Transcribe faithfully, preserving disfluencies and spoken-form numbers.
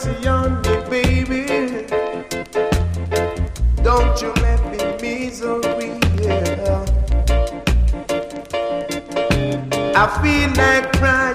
mercy on me, baby. Don't you let me misery, yeah. I feel like crying.